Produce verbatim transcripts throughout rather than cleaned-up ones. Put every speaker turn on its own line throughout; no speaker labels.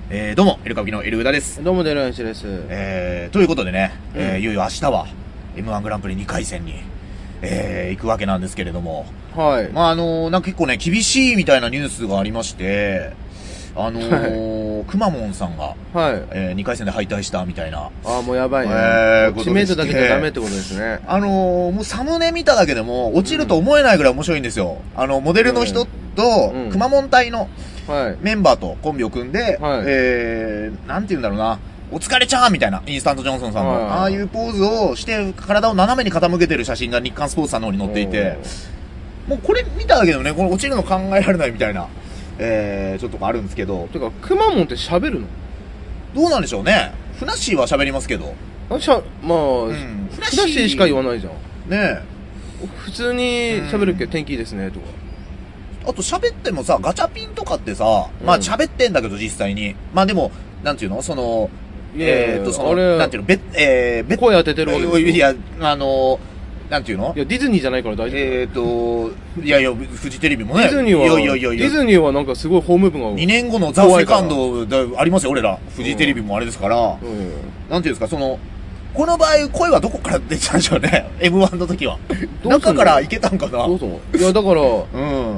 えー、どうも、エルカブキのエルウダです。
どうも、デルアンシです。
えー、ということでね、
うん、
えー、いよいよ明日は エムワン グランプリにかい戦に、えー、行くわけなんですけれども。
はい。
まあ、あのー、なんか結構ね、厳しいみたいなニュースがありまして、あのー、はい、くまモンさんが、はい、えー、にかい戦で敗退したみたいな。
ああ、もうやばいね。
えー、
知名度だけじゃダメってことですね。
あのー、もうサムネ見ただけでも、落ちると思えないぐらい面白いんですよ。うん、あの、モデルの人と、くまモン隊の、はい、メンバーとコンビを組んで、はい、えー、なんて言うんだろうな、お疲れちゃーみたいな、インスタントジョンソンさんの、はい、ああいうポーズをして、体を斜めに傾けてる写真が日刊スポーツさんの方に載っていて、もうこれ見ただけでもね、この落ちるの考えられないみたいな、えー、ちょっとあるんですけど。
てか、くまモンって喋るの？
どうなんでしょうね。ふなっしーは喋りますけど。
あ、しゃ、まあ、うん、ふなっしーしか言わないじゃん。
ねえ。
普通に喋るっけ、うん、天気いいですね、とか。
あと喋ってもさ、ガチャピンとかってさ、まあ喋ってんだけど実際に。まあでも、なんていうのその、えーと、その、なんていうのべ、えー、べ、
声当ててるわけですよ。
いや、あの、なんていうの
いや、ディズニーじゃないから大丈夫。
えーと、いやいや、フジテレビもね。
ディズニーは、
いやいやいやいや
ディズニーはなんかすごいホーム部が。
にねんごのザ・セカンドありますよ、俺ら。フジテレビもあれですから。うん、なんていうんですか、その、この場合、声はどこから出ちゃうんでしょうね。エムワン の時は。中からいけたんかな。
どうぞ。いや、だから、うん。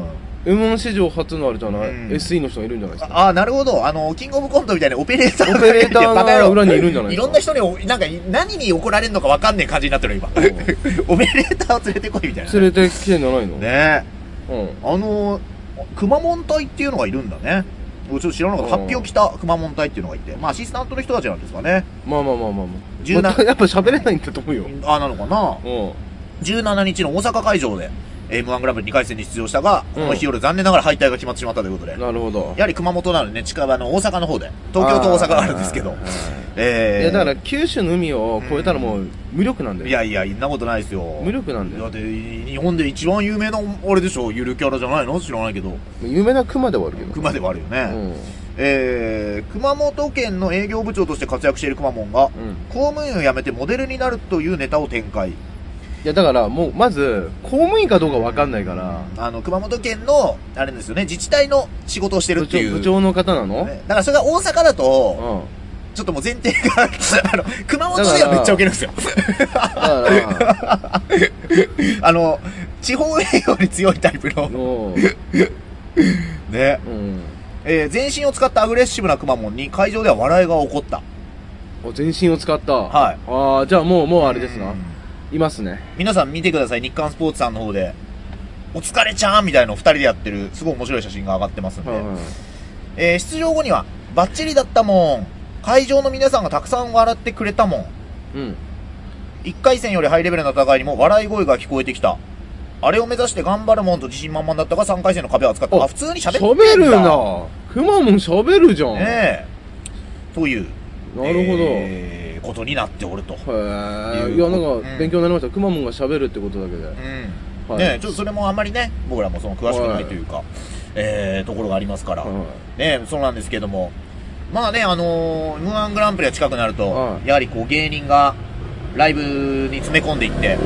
エムワン 史上初のあれじゃない、うん、エスイー の人がいるんじゃないですか。
ああ、なるほど。あの、キングオブコントみたいにオペレーター
オペレーターが裏にいるんじゃないですか。
いろんな人に、なんか、何に怒られるのか分かんない感じになってる今。オペレーターを連れてこいみたいな。
連れてきてんじゃないの
ねえ。うん。あの、くまモン隊っていうのがいるんだね。ちょっと知らなかった。発表来たくまモン隊っていうのがいて。まあ、アシスタントの人たちなんですかね。
まあまあまあまあまあ。まあ、やっぱ喋れないんだと思うよ。
ああ、なのかな。うん。じゅうしちにちの大阪会場で、エムワン グランプリにかい戦に出場したが、この日夜残念ながら敗退が決まってしまったということで。
なるほど。
やはり熊本なのでね、近場の大阪の方で、東京と大阪があるんですけど。
えー、いやだから九州の海を越えたらもう無力なんだよ。
いやいや、そんなことないですよ。
無力なんだよ。
だって日本で一番有名なあれでしょ、ゆるキャラじゃないの知らないけど。
有名な熊ではあるけど。
熊ではあるよね。うん、えー、熊本県の営業部長として活躍しているくまモンが、うん、公務員を辞めてモデルになるというネタを展開。
いやだからもうまず公務員かどうか分かんないから、
うん、あの熊本県のあれですよね、自治体の仕事をしてるっていう
部長の方なの、
ね、だからそれが大阪だと、うん、ちょっともう前提があの熊本ではめっちゃウケるんですよ。あの地方営業に強いタイプのね、うん、えー、全身を使ったアグレッシブなくまモンに会場では笑いが起こった。
全身を使った、
はい、
ああじゃあもうもうあれですな、いますね。
皆さん見てください。日刊スポーツさんの方でお疲れちゃんみたいなのをふたりでやってるすごい面白い写真が上がってますんで、はいはい、えー、出場後にはバッチリだったもん、会場の皆さんがたくさん笑ってくれたもん、うん、いっかい戦よりハイレベルな戦いにも笑い声が聞こえてきた。あれを目指して頑張るもんと自信満々だったがさんかい戦の壁を扱った。あ、普通に喋ってんだ。
喋るな。くまモン喋るじゃん。
ねえ。という。
なるほど。
えーことになっておると。へ
え。いやなんか勉強になりました。くまモンが喋るってことだけで。
うん。はい、ね、ちょっとそれもあんまりね、僕らもその詳しくないというか、はい、えー、ところがありますから、はい、ね、そうなんですけども、まあね、あのー、エムワン グランプリが近くなると、はい、やはりこう芸人がライブに詰め込んでいって、はい、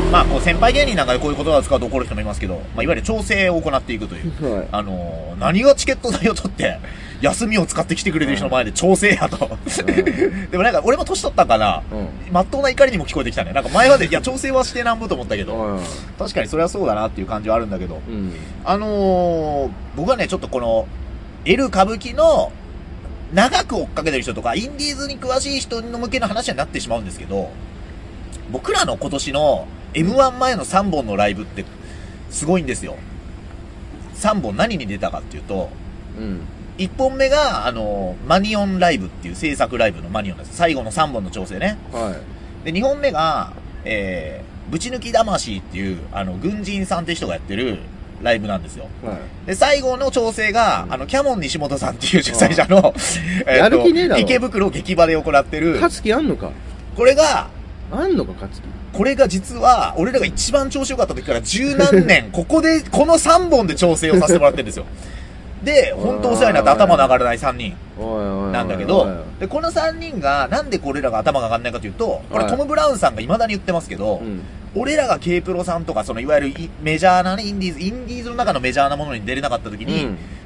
まあこう先輩芸人なんかでこういう言葉を使うと怒る人もいますけど、まあいわゆる調整を行っていくという、はい、あのー、何がチケット代を取って、休みを使ってきてくれてる人の前で調整やと。でもなんか俺も年取ったんかな、うん、まっとうな怒りにも聞こえてきたね。なんか前までいや調整はしてなんぼと思ったけど、うん、確かにそれはそうだなっていう感じはあるんだけど、うん、あのー、僕はねちょっとこの L 歌舞伎の長く追っかけてる人とかインディーズに詳しい人の向けの話になってしまうんですけど、僕らの今年の エムワン 前のさんぼんのライブってすごいんですよ。さんぼん何に出たかっていうと、うん、いっぽんめが、あの、マニオンライブっていう制作ライブのマニオンです。最後のさんぼんの調整ね。はい。で、にほんめが、えー、ぶち抜き魂っていう、あの、軍人さんって人がやってるライブなんですよ。はい。で、最後の調整が、うん、あの、キャモン西本さんっていう主催者の、えっと、池袋劇場で行ってる。
勝木あんのか
これが、
あんのか、勝木。
これが実は、俺らが一番調子良かった時から十何年、ここで、このさんぼんで調整をさせてもらってるんですよ。で、本当お世話になって頭の上がらないさんにんなんだけど、で、このさんにんがなんでこれらが頭が上がらないかというと、これトム・ブラウンさんが未だに言ってますけど、うん、俺らが K プロさんとか、そのいわゆるメジャーなね、インディーズ、インディーズの中のメジャーなものに出れなかった時に、うん、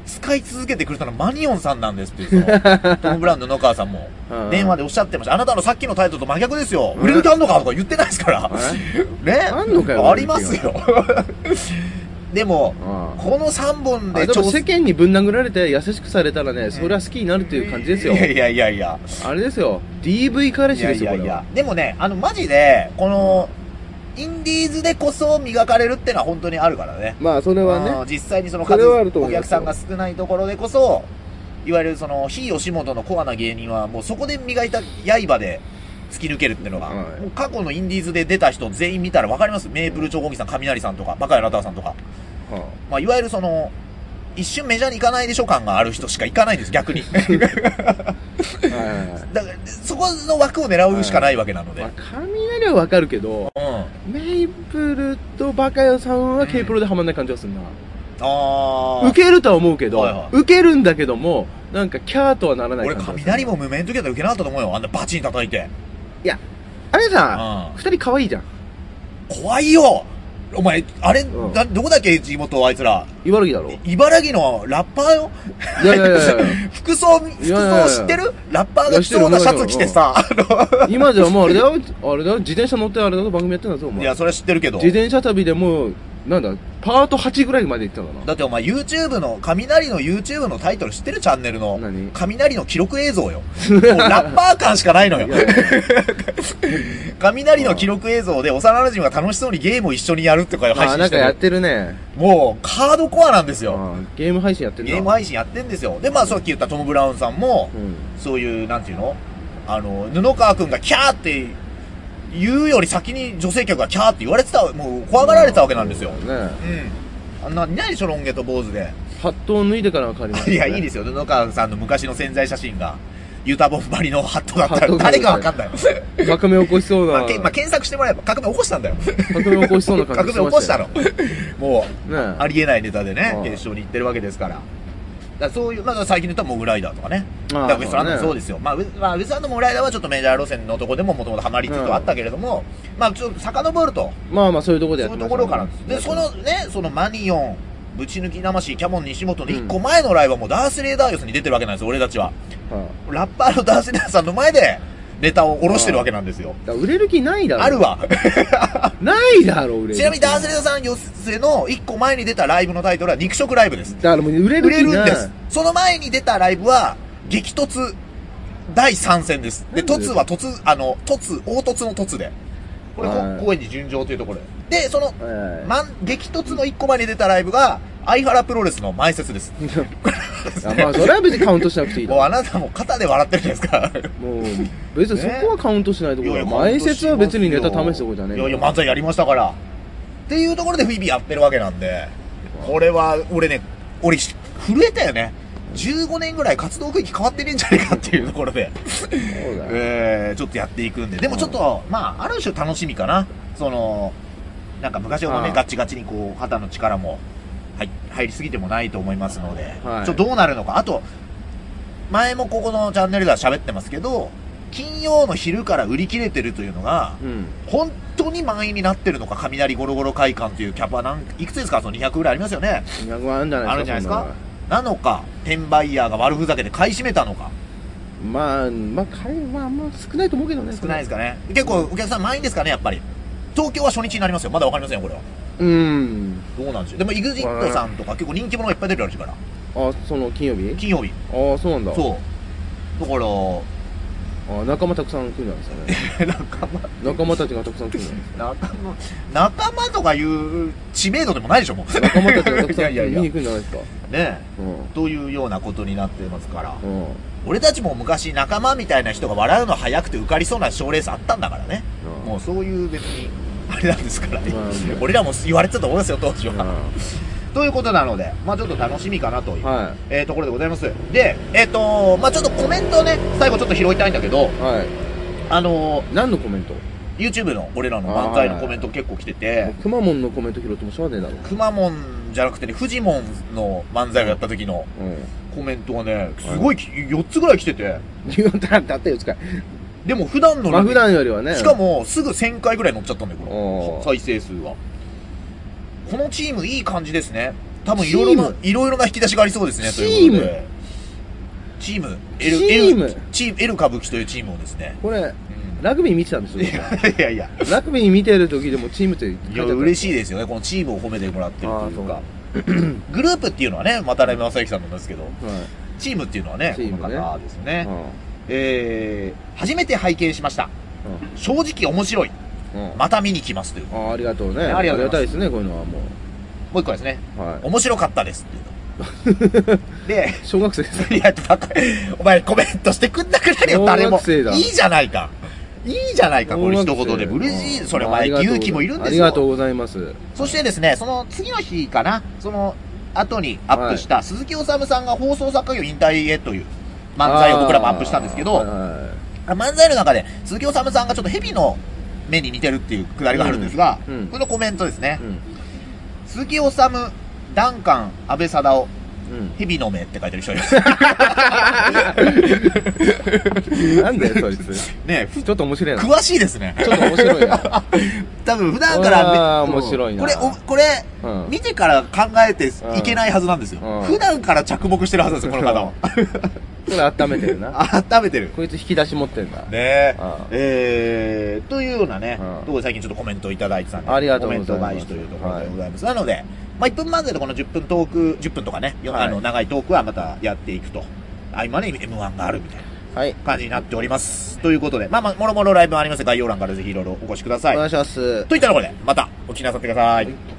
使い続けてくれたのはマニオンさんなんですっていう、その、トム・ブラウンの布川さんも、電話でおっしゃってました。あなたのさっきのタイトルと真逆ですよ。売れる気あんのかとか言ってないですから。ね。
あんのかよ。
ありますよ。でも、このさんぼんで
ちょっと世間にぶん殴られて優しくされたらね、それは好きになるっていう感じですよ。
いやいやいやいや。
あれですよ。ディーブイ 彼氏ですよ、これは。いやいやいや。
でもね、あの、マジで、この、インディーズでこそ磨かれるってのは本当にあるからね。
まあ、それはね。
実際にその数、お客さんが少ないところでこそ、いわゆるその、非吉本のコアな芸人は、もうそこで磨いた刃で突き抜けるっていうのが、はい、もう過去のインディーズで出た人全員見たらわかります。メープル超合金さん、雷さんとか、バカヤラタワさんとか。はあ、まあ、いわゆるその、一瞬メジャーに行かないでしょ感がある人しか行かないんです、逆に。だから、そこの枠を狙うしかないわけなので。まあ、
雷はわかるけど、うん、メイプルとバカヤさんは K プロでハマんない感じがするな。ああ。受けるとは思うけど、はいはい、受けるんだけども、なんかキャーとはならない感じ。
俺、雷も無名の時だったら受けなかったと思うよ。あんなバチン叩いて。
いや、あれさ、二、うん、人可愛いじゃん。
怖いよお前、あれ、うん、だどこだっけ地元あいつら。
茨城だろ
茨城のラッパーよ。いやいやいやいや服装、服装知ってるラッパーが着そうなシャツ着てさ。
今じゃもうあれだよ、あれだよ、自転車乗ってあれだよ、番組やってんだぞ、お前。
いや、それは知ってるけど。
自転車旅でもう、なんだ、パートはちぐらいまで行ったんだな。
だってお前 YouTube の、雷の YouTube のタイトル知ってるチャンネルの。何雷の記録映像よ。もうラッパー感しかないのよ。雷の記録映像で幼馴染が楽しそうにゲームを一緒にやるってか配信してる。
あ、なんかやってるね。
もう、カードコアなんですよ。
ゲーム配信やってる
ゲーム配信やってんですよ。で、まあさっき言ったトム・ブラウンさんも、うん、そういう、なんていうのあの、布川くんがキャーって言うより先に女性客がキャーって言われてた、もう怖がられてたわけなんですよ。ね、うん。あんな、何でしょ、ロン毛と坊主で。
ハットを脱いでからは変わります、
ね。いや、いいですよ。布川さんの昔の宣材写真が、ユタボンバリのハットだったら誰がわかんない。
革命起こしそうな。
まあ、けまあ、検索してもらえば革命起こしたんだよ。
革命起こしそうな感じ。
革命起こしたの。もう、ね、ありえないネタでね、決勝に行ってるわけですから。だそういう、まあ、最近で言ったらモグライダーとかね。だからウエストランドもそうですよ。まあ、ウエストランドモグライダーはちょっとメジャー路線のとこでももともとハマりつつはあったけれども、まあ、ちょっと遡ると。
まあまあ、そういうところでや
ってますね。そういうところからで、そのね、そのマニオン、ぶち抜き魂、キャモン西本の一個前のライブはもうダースレーダーヨスに出てるわけなんですよ、俺たちは。うん、ラッパーのダースレーダーさんの前で、ネタを下ろしてるわけなんですよ。
売れる気ないだろ。
あるわ。
ないだろ、売れる気。
ちなみにダースレーダーさん寄せの一個前に出たライブのタイトルは肉食ライブです。
だからもう売れる気ない。売れるんです。
その前に出たライブは、激突だいさん戦です。で、突は突、あの、突、凹凸の突で。これ、高円寺純情というところで。で、その、まん、激突の一個前に出たライブが、相原プロレスの前説です。
まあ、それは別にカウントしなくていい。
もうあなたも肩で笑ってるじゃないですか。
もう、別にそこはカウントしないところだ。前説は別にネタ試すところじゃねえ。
いやいや、漫才やりましたから。っていうところで日々やってるわけなんで、これは、俺ね、俺、震えたよね。じゅうごねんぐらい活動区域変わってねえんじゃねえかっていうところで、えー、ちょっとやっていくんで。でもちょっと、まあ、ある種楽しみかな。その、なんか昔ほどね、ガチガチにこう、肩の力も、はい、入りすぎてもないと思いますので、はい、ちょっとどうなるのか。あと、前もここのチャンネルでは喋ってますけど、金曜の昼から売り切れてるというのが、うん、本当に満員になってるのか、雷ゴロゴロ会館というキャパなんいくつですか、そのにひゃくぐらいありますよね。
にひゃくあるんじゃないですか。
あるんじゃないですか。なのか、転売ヤーが悪ふざけて買い占めたのか。
まあ、まあ、買い、まあ、まあ、少ないと思うけどね。
少ないですかね。結構お客さん満員ですかね、やっぱり。東京は初日になりますよ。まだわかりませんよ、これは。
うん。
どうなんでしょう。でも、イグジットさんとか結構人気者がいっぱい出るらしいから。
あ、その金曜日
金曜日。
ああ、そうなんだ。
そう。だから、
あ、仲間たくさん来るんじゃないですかね。仲間仲間たちがたくさん来るんじゃないですか。
仲間、仲間とかいう知名度でもないでしょ、もう。
仲間たちがたくさん見に行くんじゃないですか。ね
え、うん。というようなことになってますから。うん、俺たちも昔仲間みたいな人が笑うの早くて受かりそうな賞レースあったんだからね。うん、もうそういう別に、あれなんですからね。うん、俺らも言われてたと思いますよ、当時は。うんということなので、まあちょっと楽しみかなという、はい、えー、ところでございます。で、えっ、ー、とまあちょっとコメントをね、最後ちょっと拾いたいんだけど、はい、あのー、
何のコメント
?YouTube の俺らの漫才のコメント結構来てて、
くまモンのコメント拾ってもしょうがねえだろ。
くまモンじゃなくてね、フジモンの漫才をやった時のコメントがね、すごいよっつぐらい来てて。
だってよっつかい。
でも普段の、
まあ普段よりはね。
しかもすぐせんかいぐらい乗っちゃったんだよ、この再生数は。このチームいい感じですね。 多分いろいろな、いろいろな引き出しがありそうですね、
チーム
チーム L、
チーム
L、チーム、L 歌舞伎というチームをですね。
これ、うん、ラグビー見てたんですよ。
いやいやいや。
ラグビー見てる時でもチームって
いや、嬉しいですよね。このチームを褒めてもらってるというか。グループっていうのはね、渡辺正行さんなんですけど、はい、チームっていうのはね、この方ですね。うん、えー、初めて拝見しました。うん、正直面白い。うん、また見に来ますという。
ああ、ありがとうね。ありがたいですね、こういうのはもう。
もう一個ですね。はい、面白かったですっていうの。で、
小学生です。
いや、バカ、お前コメントしてくんなくなるよ、誰も。いいじゃないか。いいじゃないか、これ一言で。嬉しい。それお前、勇気もいるんですよ。
ありがとうございます。
そしてですね、その次の日かな、その後にアップした鈴木おさむさんが放送作家業引退へという漫才を僕らもアップしたんですけど、漫才の中で鈴木おさむさんがちょっと蛇の目に似てるっていうくだりがあるんですが、うんうん、このコメントですね。うん、鈴木おさむ、ダンカン、安倍貞夫、うん、蛇の目って書いてる人います。
なんだよ、そいつ。ねえ、ちょっと面白いな。
詳しいですね。
ちょっと面白いな。
多分普段から、
ああ、面白いな。
これ、これ、うん、見てから考えていけないはずなんですよ。うん、普段から着目してるはずですよ、この方は。
これ温めてるな。
温めてる。
こいつ引き出し持ってんだ。ね
え。えー、というようなね、ところで最近ちょっとコメントいただいてたんで、
ありがとうございます。
コメント返しというところでございます。はい、なので、まあ、いっぷん漫才とこのじゅっぷんトーク、じゅっぷんとかね、はい、あの長いトークはまたやっていくと。合間に エムワン があるみたいな感じになっております。はい、ということで、まあまあ、もろもろライブありますので、概要欄からぜひいろいろお越しください。
お願いします。
といったところで、またお聞きなさってください。はい。